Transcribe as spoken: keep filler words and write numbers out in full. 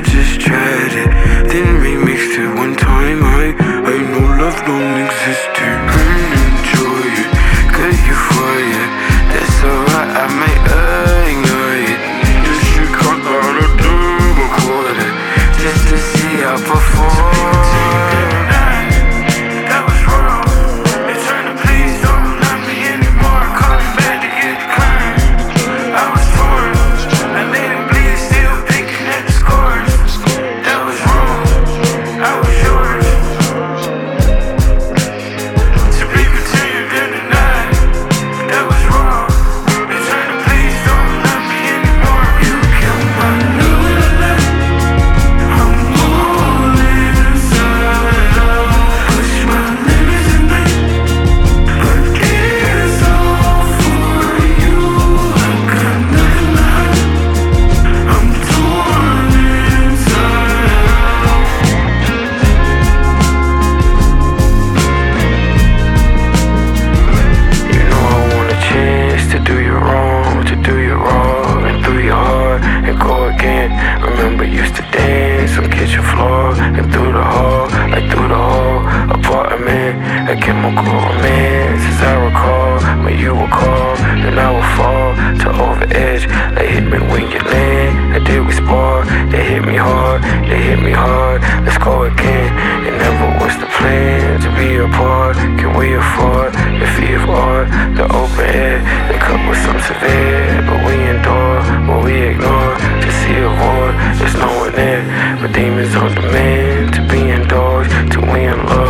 just tried it, then remixed it one time. I, I know love don't exist here. And enjoy it, cut you fired. That's alright, I might ignore it. This shit comes out of the recorder, just to see how I perform. Remember used to dance on kitchen floor and through the hall, like through the whole apartment. A chemical romance, as I recall. When you would call, then I would fall to over edge. They hit me when you land. That did we spar? They hit me hard, they hit me hard. Let's go again. It never was the plan to be apart. Can we afford the fee of art, the open air, the cup with some severe, but we endure, but we ignore. To see a void, there's no one there, but demons on demand to be indulged, to we in love.